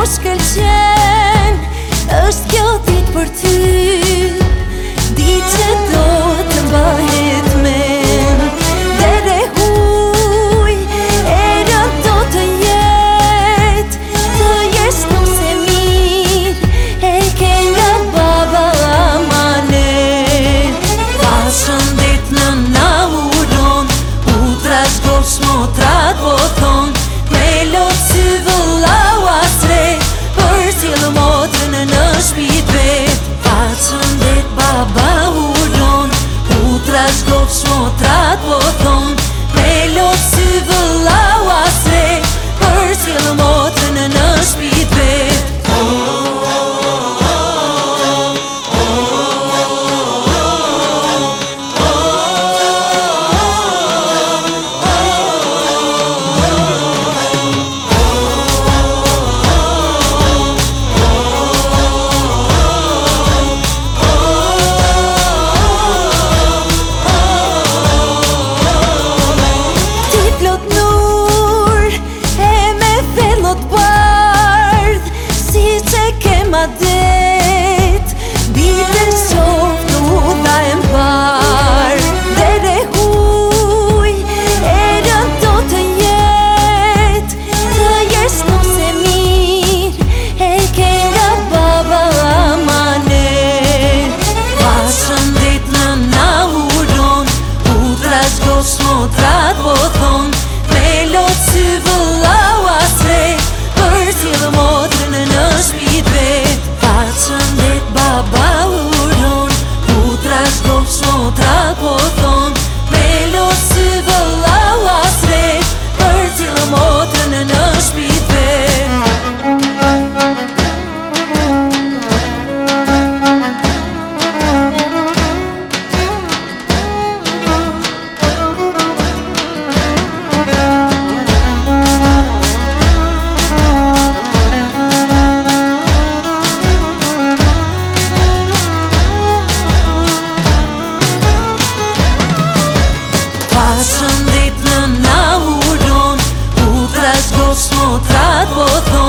shkëlqen, është kjo ditë për ty. Ditë që do të mbahet men, dere huj, era do të jesh nuse mirë, e ke nga baba amanet. Fashëndet në nauron, u trashgosh motrat boton, me lot sy vëllau asret, për s'jellë motrën në shpit vet. Fashëndet baba uron, u trashgosh motrat boton, me lot sy vëllau asret, për s'jellë motrën në shpit vet. Det bite soft u dha e mbar, dere huj, era do të jesh nuse mirë, e ke nga baba amanet. Fashëndet në nauron, u trashgosh motrat boton, me lot sy vëllau asret, për s'jellë motrën në shpit vet. Fashëndet baba uron, u trashgosh motrat boton, me lot sy vëllau asret, për s'jellë motrën në shpit vet. Fashëndet në nauron, u trashgosh motrat boton,